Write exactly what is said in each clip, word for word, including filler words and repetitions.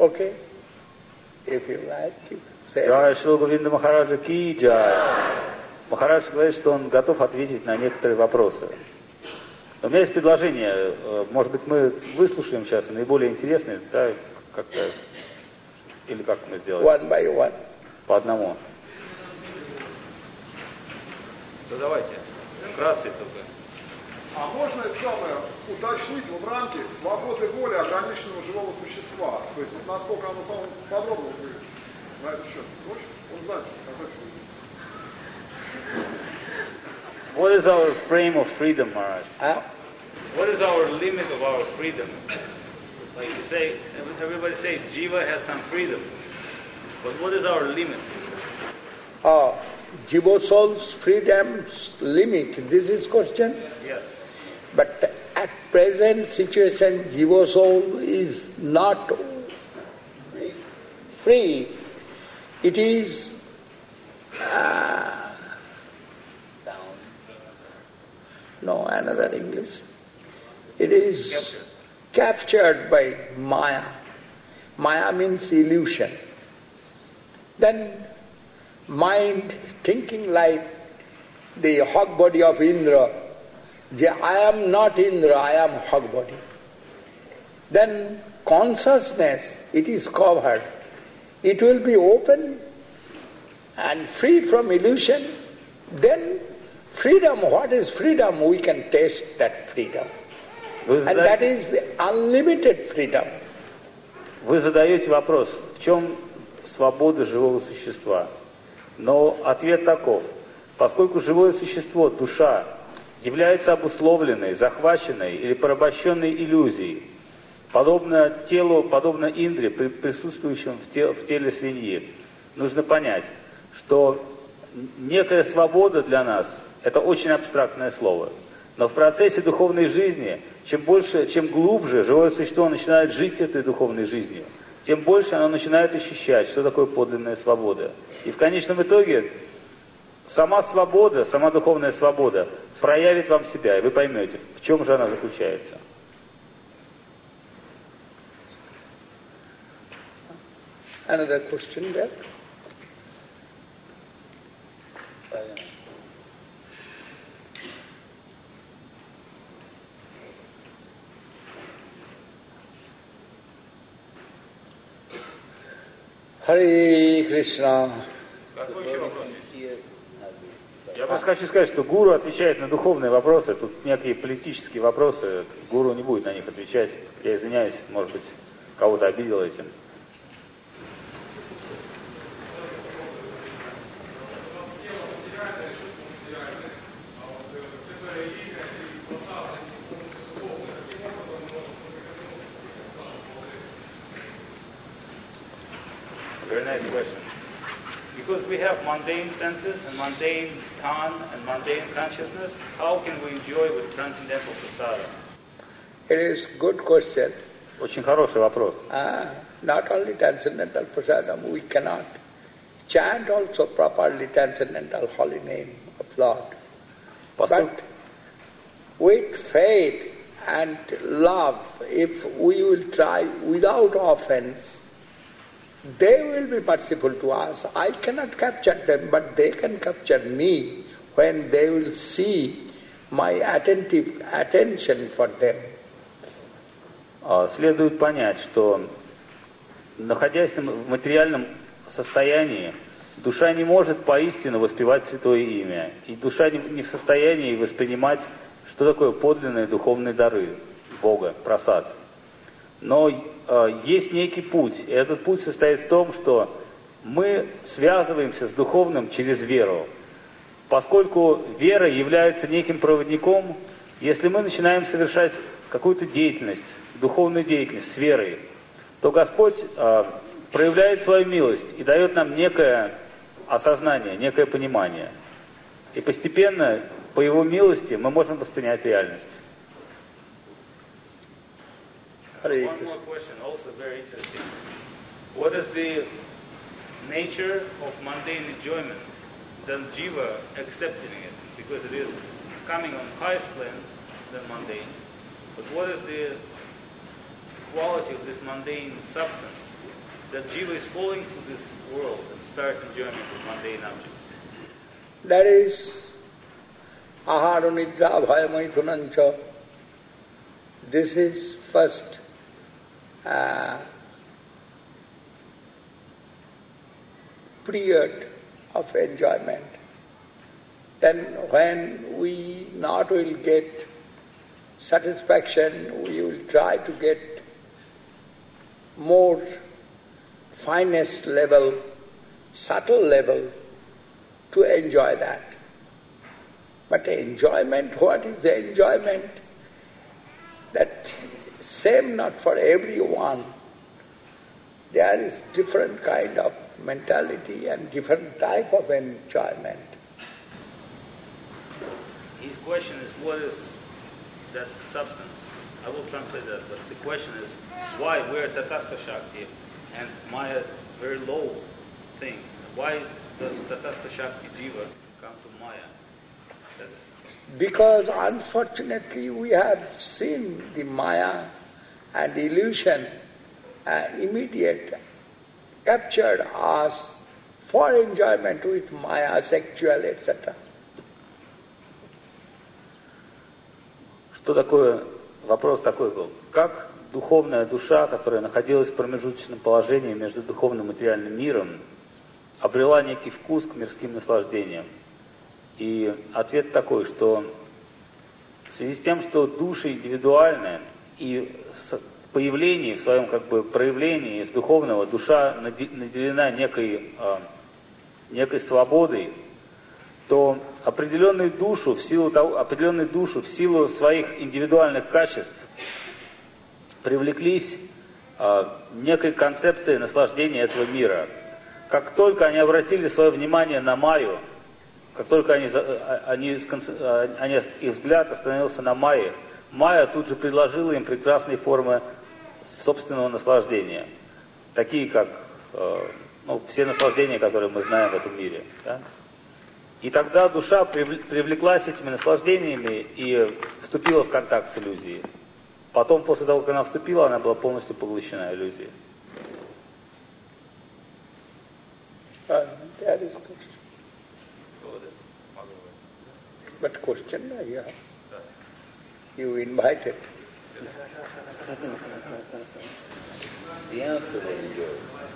Okay? If you like, you can say. Джай Шри Говинда Махараджа ки джай. Махарадж говорит, что он готов ответить на некоторые вопросы. У меня есть предложение, может быть, мы выслушаем сейчас наиболее интересные, да, как-то, или как мы сделаем? One by one. По одному. Ну давайте, вкратце только. А можно это самое уточнить в рамки свободы воли ограниченного живого существа? То есть вот насколько оно самое подробно вы на этот счет можете? Он знает, что сказать. What is our frame of freedom, Maharaj? Huh? What is our limit of our freedom? Like you say, everybody says Jiva has some freedom, but what is our limit? Oh, Jiva soul's freedom's limit, this is question? Yes. But at present situation, Jiva soul is not free. It is uh, no, another English. It is Captured. captured by Maya. Maya means illusion. Then mind thinking like the hog body of Indra. I am not Indra, I am hog body. Then consciousness, it is covered. It will be open and free from illusion. Then freedom, what is freedom? We can taste that freedom. And that is the unlimited freedom. Вы задаете вопрос, в чем свобода живого существа? Но ответ таков. Поскольку живое существо, душа, является обусловленной, захваченной или порабощенной иллюзией, подобно телу, подобно Индре, присутствующему в теле, в теле свиньи, нужно понять, что некая свобода для нас – это очень абстрактное слово. Но в процессе духовной жизни, чем больше, чем глубже живое существо начинает жить этой духовной жизнью, тем больше оно начинает ощущать, что такое подлинная свобода. И в конечном итоге сама свобода, сама духовная свобода проявит вам себя, и вы поймете, в чем же она заключается. Another question there? Hare Krishna. Какой еще вопрос есть? Я просто хочу сказать, что гуру отвечает на духовные вопросы. Тут некие политические вопросы. Гуру не будет на них отвечать. Я извиняюсь, может быть, кого-то обидел этим. Very nice question. Because we have mundane senses and mundane tan and mundane consciousness, how can we enjoy with transcendental prasada? It is good question. Очень хороший вопрос. Ah, not only transcendental prasadam, we cannot chant also properly transcendental holy name of Lord. But with faith and love, if we will try without offense, they will be merciful to us. I cannot capture them, but they can capture me when they will see my attentive attention for them. Следует понять, что, находясь в материальном состоянии, душа не может поистину воспевать святое имя. И душа не в состоянии воспринимать, что такое подлинные духовные дары Бога, прасад. Но э, есть некий путь, и этот путь состоит в том, что мы связываемся с духовным через веру. Поскольку вера является неким проводником, если мы начинаем совершать какую-то деятельность, духовную деятельность с верой, то Господь э, проявляет свою милость и дает нам некое осознание, некое понимание. И постепенно, по Его милости, мы можем воспринять реальность. One more question, also very interesting. What is the nature of mundane enjoyment than jiva accepting it? Because it is coming on highest plane than mundane. But what is the quality of this mundane substance, that jiva is falling to this world and start enjoyment of mundane objects. That is ahara nidra bhaya maithunancha. This is first uh, period of enjoyment. Then when we not will get satisfaction, we will try to get more finest level, subtle level to enjoy that. But enjoyment, what is the enjoyment? That same not for everyone. There is different kind of mentality and different type of enjoyment. His question is, what is that substance? I will translate that, but the question is, why we're Tatastha Shakti and Maya very low thing? Why does Tatastha Shakti Jiva come to Maya? That is, because unfortunately we have seen the Maya and illusion uh, immediate captured us for enjoyment with Maya, sexual, et cetera. Что такое, вопрос такой был, как духовная душа, которая находилась в промежуточном положении между духовным и материальным миром, обрела некий вкус к мирским наслаждениям? И ответ такой, что в связи с тем, что души индивидуальны, и в появлении, в своем как бы проявлении из духовного, душа наделена некой, некой свободой, то определенную душу, в силу того, определенную душу в силу своих индивидуальных качеств привлеклись а, некой концепцией наслаждения этого мира. Как только они обратили свое внимание на Майю, как только они, они, они, их взгляд остановился на Майе, Майя тут же предложила им прекрасные формы собственного наслаждения, такие как э, ну, все наслаждения, которые мы знаем в этом мире. Да? И тогда душа привлеклась этими наслаждениями и вступила в контакт с иллюзией. Потом, после того, как она вступила, она была полностью поглощена иллюзией. Uh, that is question. But question, uh, yeah. You invited. The answer they enjoy.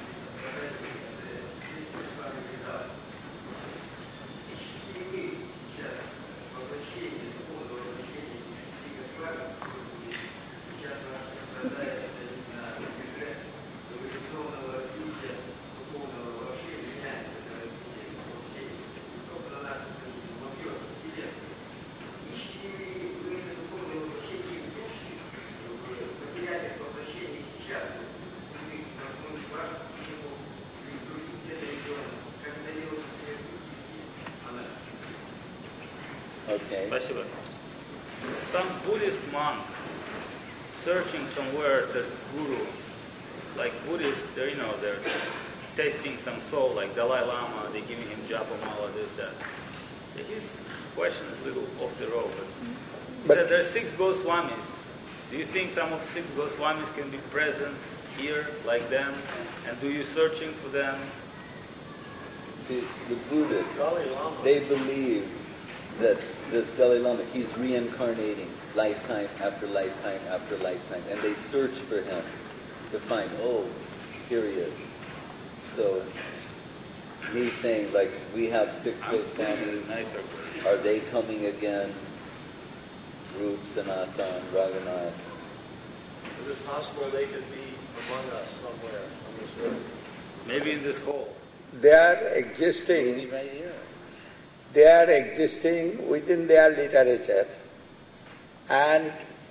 Okay. Спасибо. Some Buddhist monk searching somewhere the guru, like Buddhists, they're, you know, they're testing some soul, like Dalai Lama, they're giving him japa mala, this, that. His question is a little off the road, but he but said there are six Goswamis. Do you think some of the six Goswamis can be present here, like them? And do you searching for them? The, the Buddhists, they believe that this Dalai Lama, he's reincarnating lifetime after lifetime after lifetime, and they search for him to find, oh, here he is. So he's saying, like, we have six Goswamis, are they coming again? Rup, Sanatan, Raghunath. Is it possible they could be among us somewhere on this earth? Maybe in this hall. They are existing. Maybe right here. They are existing within their literature and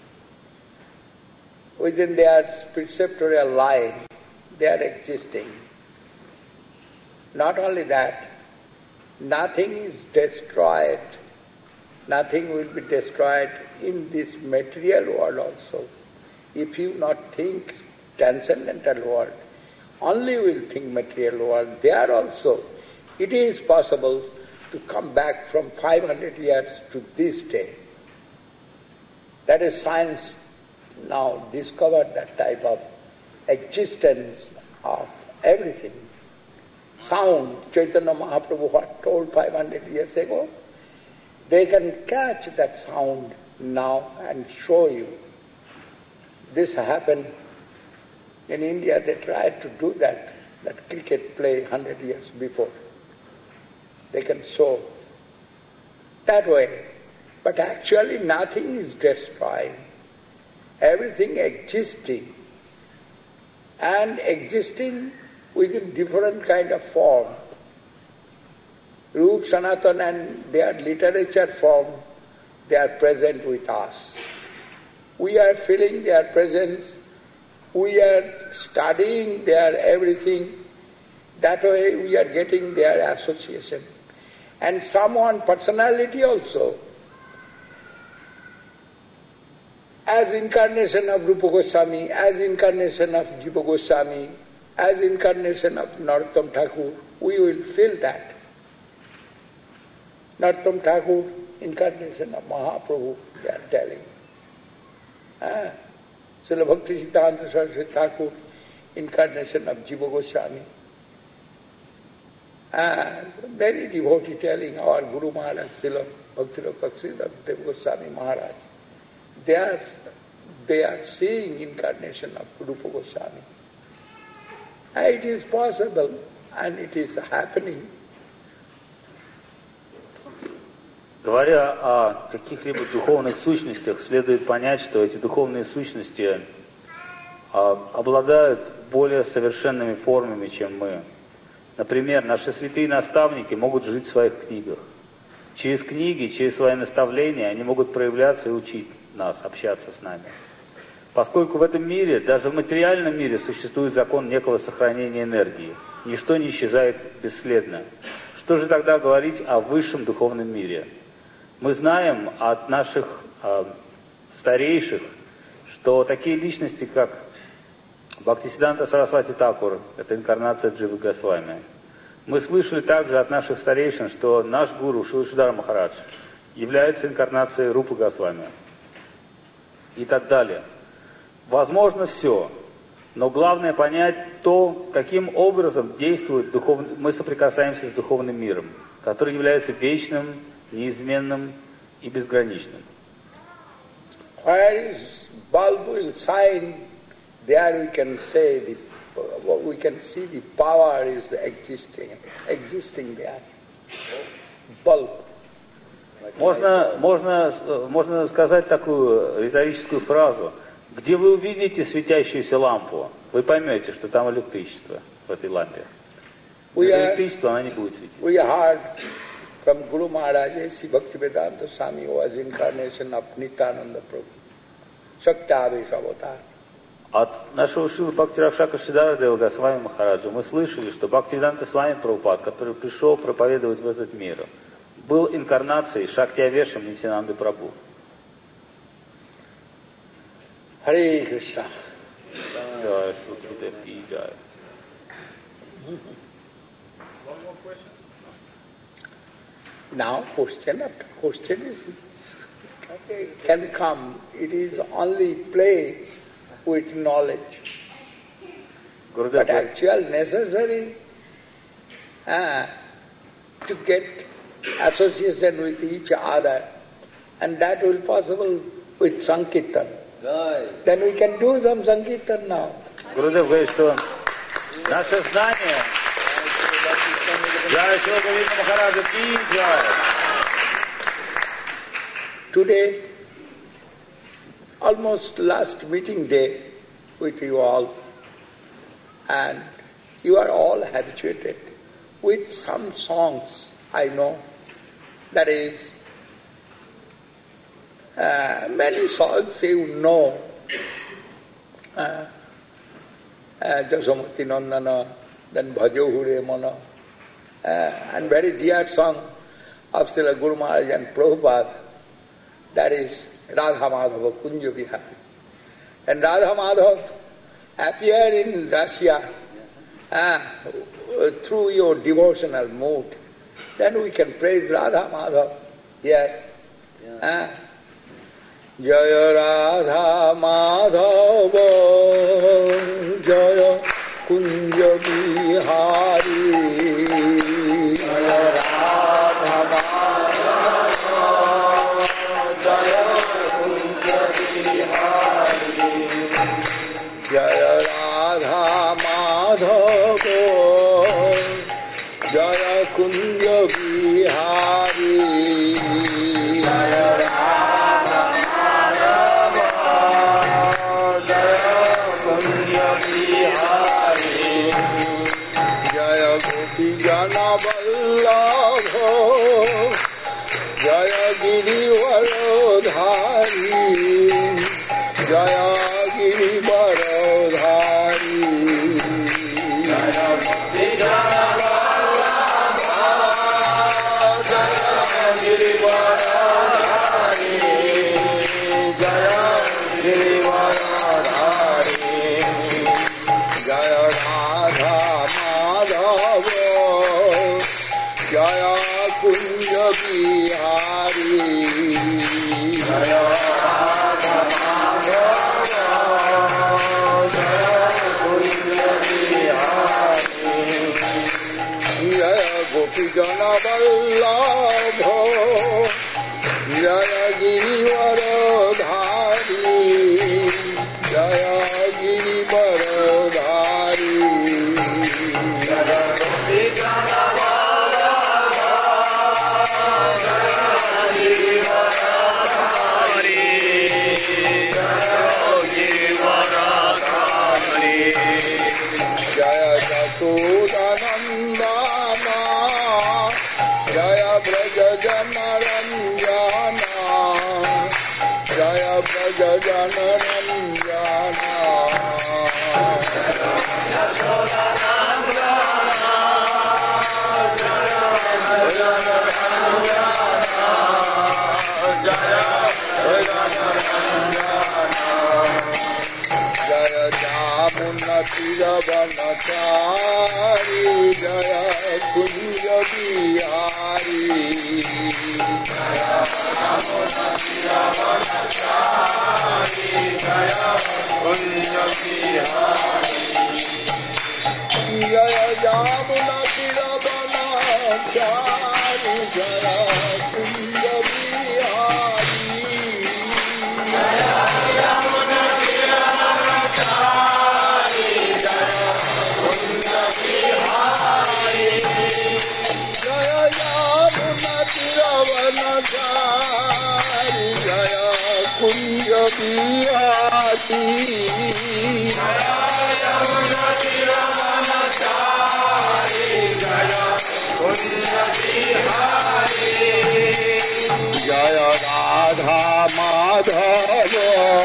within their preceptorial line, they are existing. Not only that, nothing is destroyed, nothing will be destroyed in this material world also. If you not think transcendental world, only will think material world, there also it is possible to come back from five hundred years to this day. That is science now discovered that type of existence of everything. Sound, Chaitanya Mahaprabhu what told five hundred years ago, they can catch that sound now and show you. This happened in India, they tried to do that, that cricket play one hundred years before. They can show that way. But actually nothing is destroyed. Everything existing and existing within different kind of form. Rup, Sanatan and their literature form, they are present with us. We are feeling their presence, we are studying their everything, that way we are getting their association. And someone, personality also, as incarnation of Rupa Goswami, as incarnation of Jiva Goswami, as incarnation of Narottam Thakur, we will feel that. Narottam Thakur, incarnation of Mahaprabhu, they are telling. Ah, Srila Bhakti Siddhanta Saraswati Thakur, incarnation of Jiva Goswami. Ah, many devotee telling our Guru Maharaj, Srila Bhakti Siddhanta Deva Goswami Maharaj, they are, they are seeing incarnation of Rupa Goswami. And it is possible and it is happening. Говоря о каких-либо духовных сущностях, следует понять, что эти духовные сущности а, обладают более совершенными формами, чем мы. Например, наши святые наставники могут жить в своих книгах. Через книги, через свои наставления они могут проявляться и учить нас, общаться с нами. Поскольку в этом мире, даже в материальном мире, существует закон некого сохранения энергии. Ничто не исчезает бесследно. Что же тогда говорить о высшем духовном мире? Мы знаем от наших э, старейших, что такие личности, как Бхактисиддханта Сарасвати Такур, это инкарнация Дживы Госвами. Мы слышали также от наших старейшин, что наш гуру Шилашидхара Махарадж является инкарнацией Рупы Госвами. И так далее. Возможно все, но главное понять то, каким образом действует духовный, мы соприкасаемся с духовным миром, который является вечным, неизменным и безграничным. Where is bulb will shine, there we can say the, we can see the power is existing, existing there. Bulb. Можно, можно, можно сказать такую риторическую фразу. Где вы увидите светящуюся лампу, вы поймете, что там электричество в этой лампе. Без электричества она не будет светить. We heard from Guru Maharaj, Sri Bhaktivedanta Swami was incarnation of Nityananda Prabhu, Shaktavesh Avatar. От нашего Шилы Бхакти Ракшака Шидара Дева Госвами Махараджа мы слышали, что Бхактивиданта Свами Прабхупад, который пришел проповедовать в этот мир, был инкарнацией Шактиавешем Нитянанды Прабху. Hare Krishna. Jai Shri Gurudev Ki Jai. One more question. Now question after question is, can come. It is only play with knowledge. Gurudev, But actual necessary uh, to get association with each other, and that will possible with Sankirtan. Right. Then we can do some Sankirtan now. Гурудев говорит, что наше знание, Джай Шри Гурудев Махараджа Ки Джай. Today, almost last meeting day with you all, and you are all habituated with some songs, I know, that is, uh, many songs you know, uh, uh, Jasamati Nandana, then Bhajo Hure Mana, uh, and very dear song of Srila Guru Maharaj and Prabhupada, that is Radha Madhava Kunja Vihari. And Radha Madhava appeared in Russia uh, through your devotional mood. Then we can praise Radha Madhava here. Uh, जय राधा माधव जय कुंज बिहारी जय राधा माधव जय कुंज बिहारी जय राधा माधव जय कुंज बिहारी जय राधा माधव जय कुंज बिहारी जय गोपी जन वल्लभ जय गिरिवरधारी जय गिरिवरधारी जय गोपी जन वल्लभ जय गिरिवरधारी जय गिरिवरधारी जय राधा माधव जय कुंज बिहारी जय राधा माधव जय कुंज बिहारी जय गोपी जन वल्लभ जय गिरिवरधारी जय गिरिवरधारी जय गोपी जन वल्लभ जय गिरिवरधारी जय गिरिवरधारी जय जसोदानंदन जय ब्रज जन रंजन जय ब्रज जन रंजन जय जामुन तिरवनचारी जय कुंज बिहारी जय जामुन तिरवनचारी जय कुंज बिहारी जय जामुन तिरवनचारी जय कुंज बिहारी जय जामुन तिरवनचारी जय कुंज बिहारी जय जामुन तिरवनचारी जय कुंज बिहारी जय जामुन तिरवनचारी जय कुंज बिहारी जय राधा माधव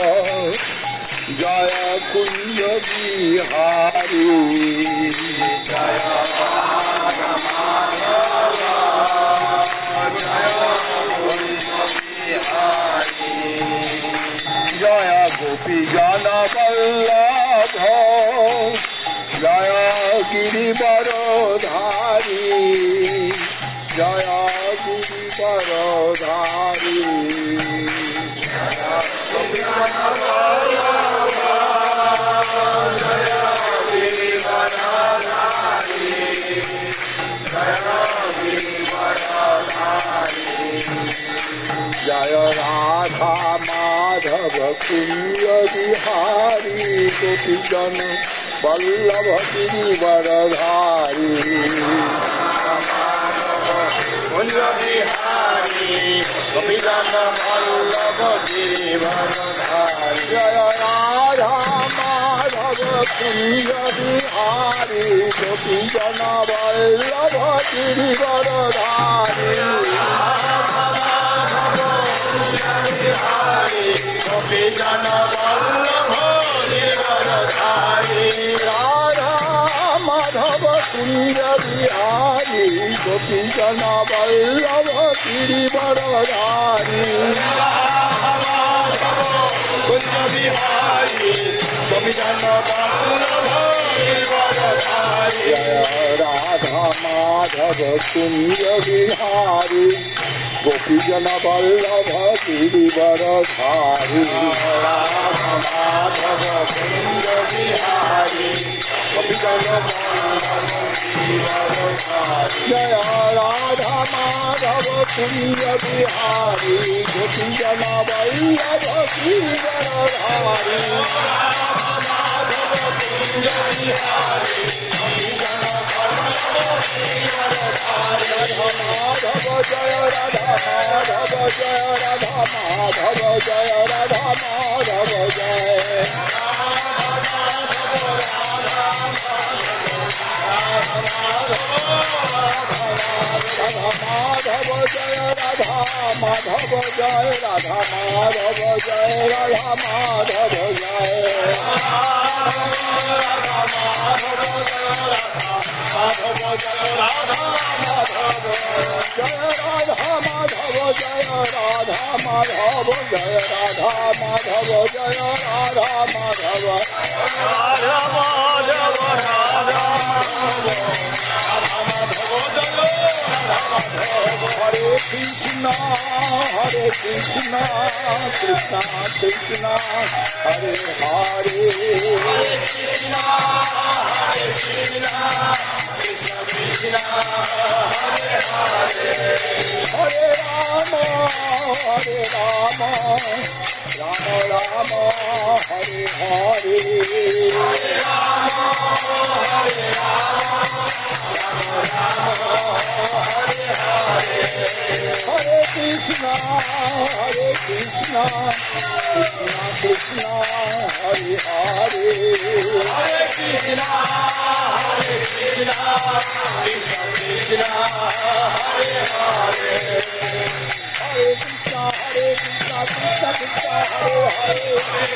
जय कुंज बिहारी जय राधा माधव जय कुंज बिहारी जय गोपी जन वल्लभ जय गिरिवरधारी जय गिरिवरधारी जय गोपी जन वल्लभ जय गिरिवरधारी जय गिरिवरधारी जय राधा माधव कुंज बिहारी गोपी जन वल्लभ गिरिवरधारी कुंज बिहारी गोपी जन वल्लभ गिरिवरधारी जय राधा माधव कुंज बिहारी गोपी जन वल्लभ गिरिवरधारी गोपी जन वल्लभ गिरिवरधारी राधा माधव कुंज बिहारी गोपी जन वल्लभ गिरिवरधारी कुंज बिहारी गोपी जन वल्लभ गिरिवरधारी जय राधा माधव कुंज बिहारी गोपी जन वल्लभ गिरिवरधारी माधव कुंज बिहारी गोपी जन जय राधा माधव कुंज बिहारी गोपी जन वल्लभ गिरिवरधारी माधव जय राधा माधव जय राधा माधव जय राधा माधव जय माधव जय राधा माधव जय राधा माधव जय राधा माधव जय माधव जय राधा माधव जय राधा माधव जय राधा माधव जय राधा माधव जय राधा माधव राधा माधव राधा हरे कृष्णा हरे कृष्णा कृष्णा कृष्णा हरे हरे हरे कृष्णा हरे कृष्णा कृष्णा कृष्णा हरे हरे हरे राम हरे राम राम राम हरे हरे हरे राम हरे राम हरे हरे हरे कृष्णा हरे कृष्णा कृष्णा कृष्णा हरे हरे हरे कृष्णा हरे कृष्णा कृष्णा कृष्णा हरे हरे हरे कृष्णा हरे कृष्णा कृष्णा कृष्णा हरे हरे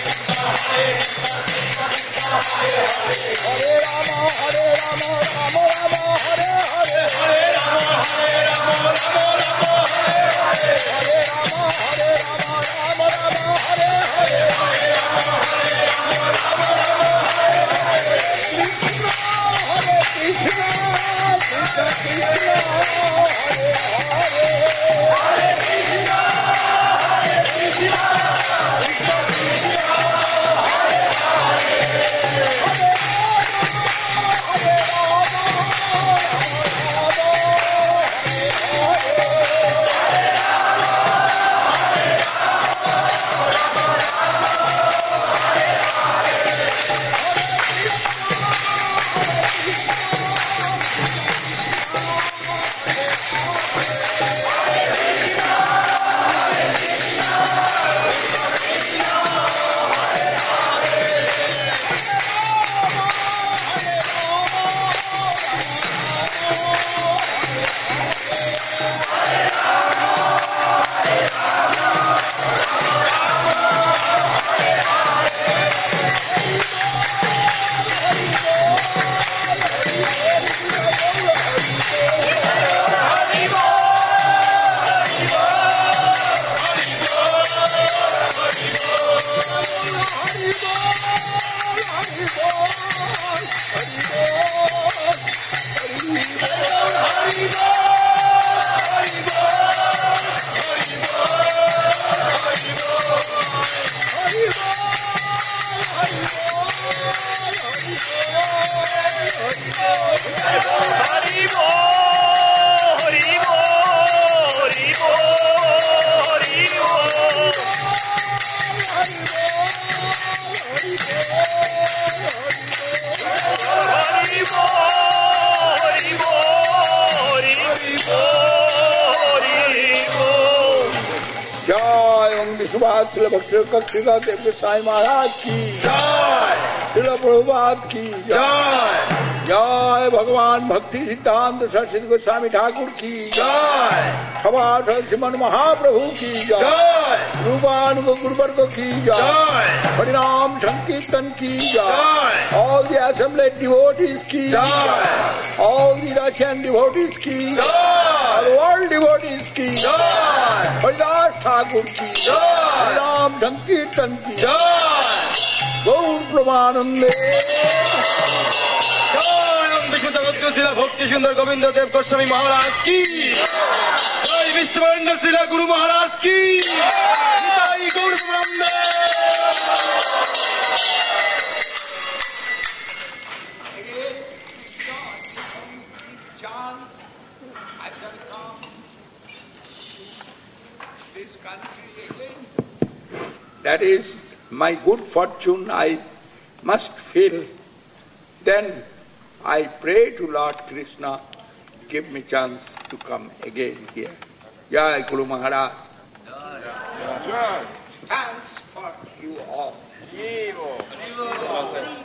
हरे राम हरे राम राम राम हरे हरे हरे राम हरे राम राम राम हरे हरे हरे राम हरे राम राम राम हरे हरे हरे राम हरे राम राम राम हरे हरे कृष्णा हरे कृष्णा कृष्णा कृष्णा हरे हरे हरे कृष्णा हरे कृष्णा कृष्णा कृष्णा हरे हरे हरे हरे राम भक्ति साई महाराज की जय, श्रील प्रभुपाद की जय, जय भगवान भक्ति सिद्धांत सरस्वती गोस्वामी ठाकुर की जय, सभासद श्रीमन महाप्रभु की जय, रूपानुग गुरुवर्ग की जय, हरिनाम संकीर्तन की जय, ऑल द assembled devotees की जय, ऑल द Russian devotees की जय, world devotees की जय, हरिदास ठाकुर की जय, हरिनाम संकीर्तन की जय, गौर प्रमानंदे भक्ति सुंदर गोविंद देव गोस्वामी महाराज की जय। विश्वरंग श्रीला गुरु महाराज की निताई गौर ब्रह्म। John, I shall come this country again. That is my good fortune I must feel. Then I pray to Lord Krishna, give me chance to come again here. Jai Guru Maharaj. Jai. Thanks for you all.